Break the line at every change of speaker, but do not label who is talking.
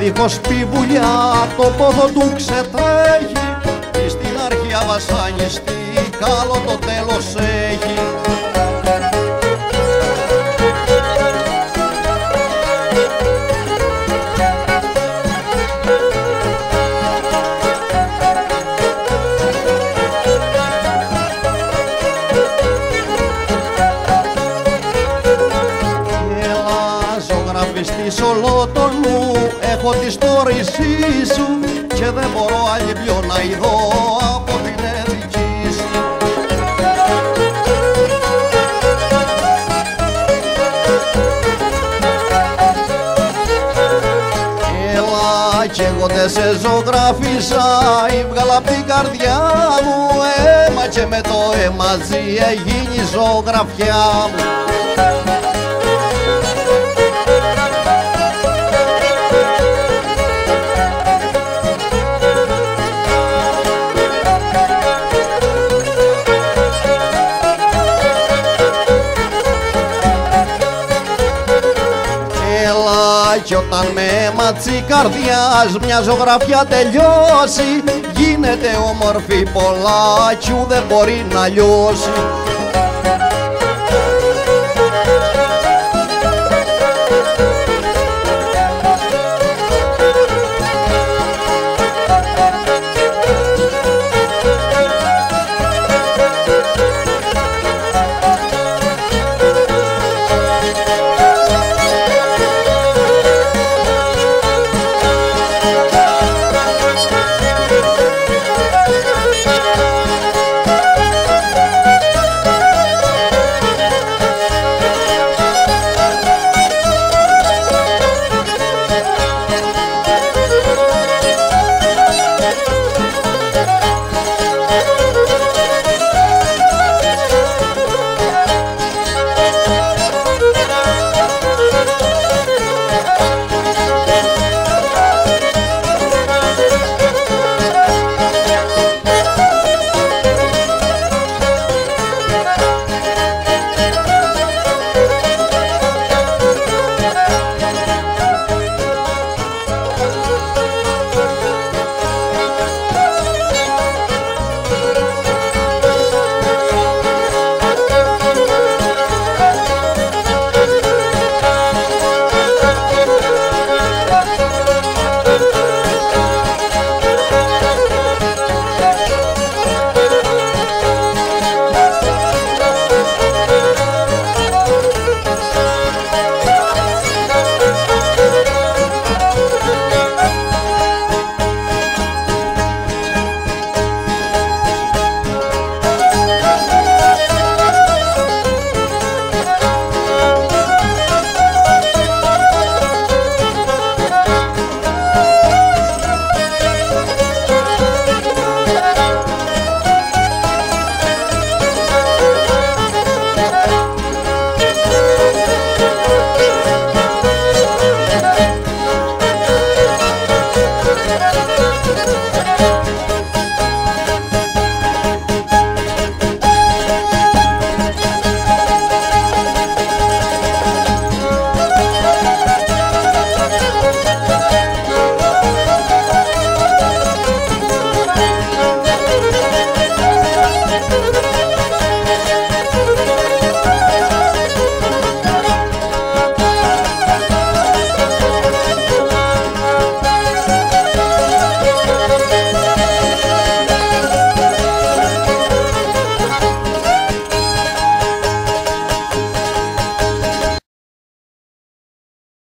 δίχως πιβουλιά το πόδο του ξετρέχει, στην αρχαία βασανιστή καλό το τέλος έχει. Ζωγραφιστής ολότονου, έχω τη στόρησή σου και δεν μπορώ άλλη πιο να ειδώ από την δική σου. Έλα κι εγώ δεν σε ζωγράφισα, έβγαλα απ' την καρδιά μου αίμα και με το αίματζι έγινε η ζωγραφιά μου. Κι όταν με αίματι καρδιάς μια ζωγραφιά τελειώσει, γίνεται όμορφη πολλά κι ου δεν μπορεί να λιώσει.